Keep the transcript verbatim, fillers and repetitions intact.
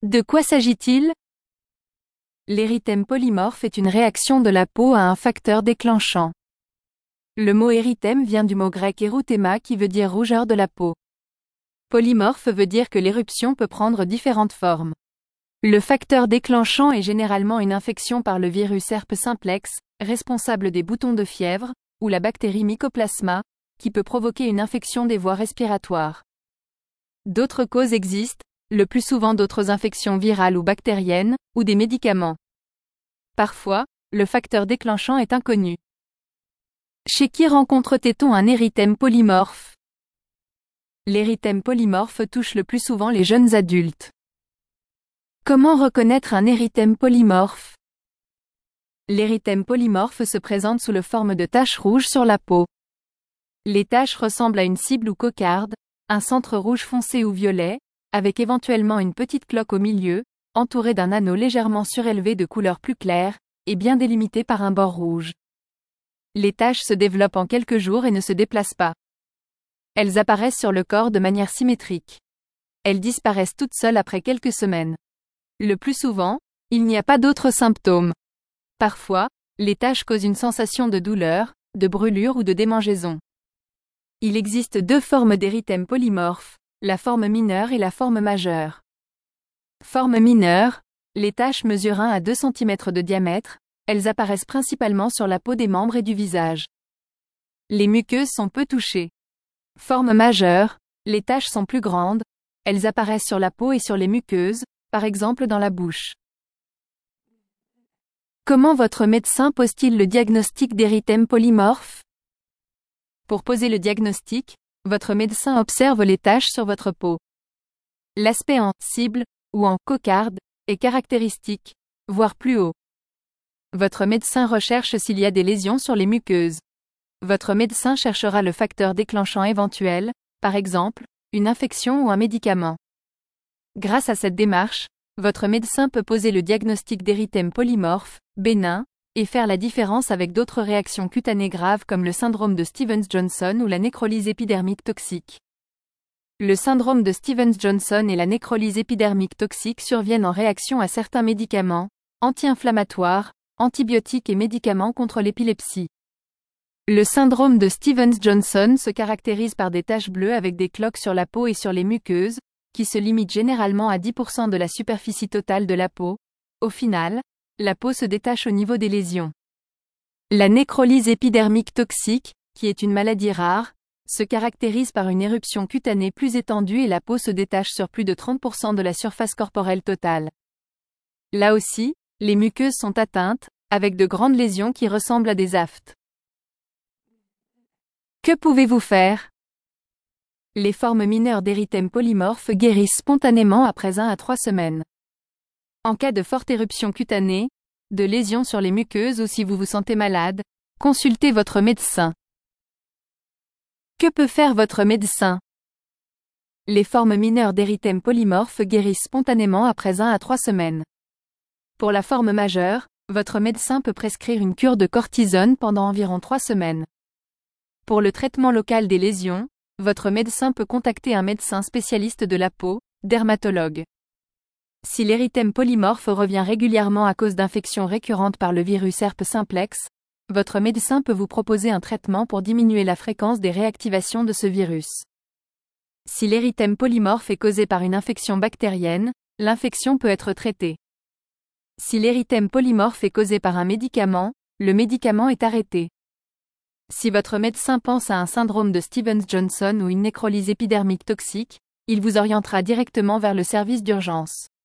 De quoi s'agit-il? L'érythème polymorphe est une réaction de la peau à un facteur déclenchant. Le mot érythème vient du mot grec erythema qui veut dire rougeur de la peau. Polymorphe veut dire que l'éruption peut prendre différentes formes. Le facteur déclenchant est généralement une infection par le virus herpes simplex, responsable des boutons de fièvre, ou la bactérie Mycoplasma, qui peut provoquer une infection des voies respiratoires. D'autres causes existent, le plus souvent d'autres infections virales ou bactériennes, ou des médicaments. Parfois, le facteur déclenchant est inconnu. Chez qui rencontre-t-on un érythème polymorphe? L'érythème polymorphe touche le plus souvent les jeunes adultes. Comment reconnaître un érythème polymorphe? L'érythème polymorphe se présente sous la forme de taches rouges sur la peau. Les taches ressemblent à une cible ou cocarde, un centre rouge foncé ou violet, avec éventuellement une petite cloque au milieu, entourée d'un anneau légèrement surélevé de couleur plus claire, et bien délimité par un bord rouge. Les taches se développent en quelques jours et ne se déplacent pas. Elles apparaissent sur le corps de manière symétrique. Elles disparaissent toutes seules après quelques semaines. Le plus souvent, il n'y a pas d'autres symptômes. Parfois, les taches causent une sensation de douleur, de brûlure ou de démangeaison. Il existe deux formes d'érythème polymorphe, la forme mineure et la forme majeure. Forme mineure, les taches mesurent un à deux centimètres de diamètre, elles apparaissent principalement sur la peau des membres et du visage. Les muqueuses sont peu touchées. Forme majeure, les taches sont plus grandes, elles apparaissent sur la peau et sur les muqueuses, par exemple dans la bouche. Comment votre médecin pose-t-il le diagnostic d'érythème polymorphe? Pour poser le diagnostic, votre médecin observe les taches sur votre peau. L'aspect en cible ou en cocarde est caractéristique, voire plus haut. Votre médecin recherche s'il y a des lésions sur les muqueuses. Votre médecin cherchera le facteur déclenchant éventuel, par exemple, une infection ou un médicament. Grâce à cette démarche, votre médecin peut poser le diagnostic d'érythème polymorphe, bénin, et faire la différence avec d'autres réactions cutanées graves comme le syndrome de Stevens-Johnson ou la nécrolyse épidermique toxique. Le syndrome de Stevens-Johnson et la nécrolyse épidermique toxique surviennent en réaction à certains médicaments, anti-inflammatoires, antibiotiques et médicaments contre l'épilepsie. Le syndrome de Stevens-Johnson se caractérise par des taches bleues avec des cloques sur la peau et sur les muqueuses, qui se limitent généralement à dix pour cent de la superficie totale de la peau. Au final, la peau se détache au niveau des lésions. La nécrolyse épidermique toxique, qui est une maladie rare, se caractérise par une éruption cutanée plus étendue et la peau se détache sur plus de trente pour cent de la surface corporelle totale. Là aussi, les muqueuses sont atteintes, avec de grandes lésions qui ressemblent à des aftes. Que pouvez-vous faire? Les formes mineures d'érythème polymorphe guérissent spontanément après un à trois semaines. En cas de forte éruption cutanée, de lésions sur les muqueuses ou si vous vous sentez malade, consultez votre médecin. Que peut faire votre médecin? Les formes mineures d'érythème polymorphe guérissent spontanément après un à trois semaines. Pour la forme majeure, votre médecin peut prescrire une cure de cortisone pendant environ trois semaines. Pour le traitement local des lésions, votre médecin peut contacter un médecin spécialiste de la peau, dermatologue. Si l'érythème polymorphe revient régulièrement à cause d'infections récurrentes par le virus herpes simplex, votre médecin peut vous proposer un traitement pour diminuer la fréquence des réactivations de ce virus. Si l'érythème polymorphe est causé par une infection bactérienne, l'infection peut être traitée. Si l'érythème polymorphe est causé par un médicament, le médicament est arrêté. Si votre médecin pense à un syndrome de Stevens-Johnson ou une nécrolyse épidermique toxique, il vous orientera directement vers le service d'urgence.